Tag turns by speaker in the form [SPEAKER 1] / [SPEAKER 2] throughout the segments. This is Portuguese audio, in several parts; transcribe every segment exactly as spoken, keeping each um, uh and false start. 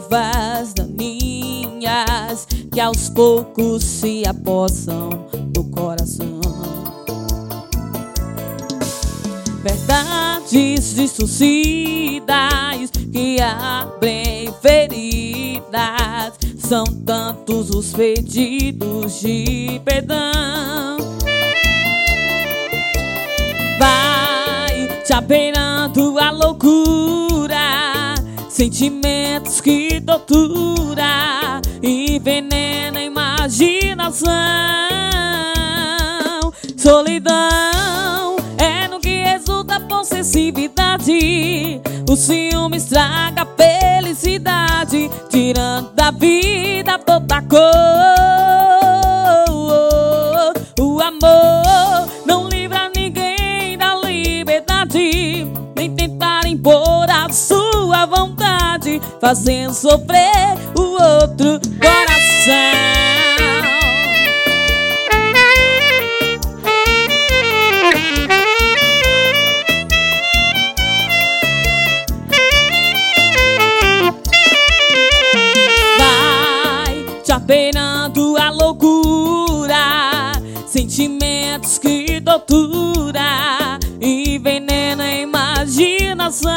[SPEAKER 1] ervas daninhas que aos poucos se apossam do coração. Verdades distorcidas que abrem feridas, são tantos os pedidos de perdão. Vai te apeirando a loucura, sentimentos que tortura, envenena a imaginação. Solidão é no que resulta a possessividade. O ciúme estraga a felicidade, tirando da vida toda cor. O amor não livra ninguém da liberdade, nem tentar impor a sua vontade, fazendo sofrer o outro coração. Apeirando a loucura, sentimentos que tortura, envenena a imaginação.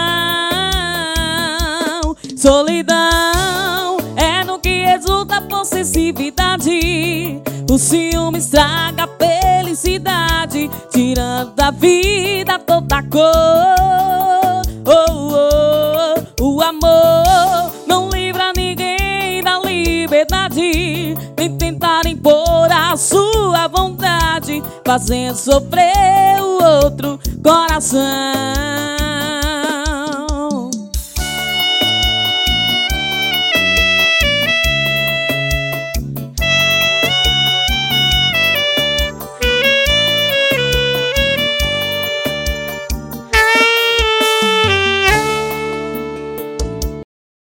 [SPEAKER 1] Solidão é no que resulta a possessividade. O ciúme estraga a felicidade, tirando da vida toda a cor. Oh, oh, o amor não livra ninguém da liberdade, nem tentar impor a sua vontade, fazendo sofrer o outro coração.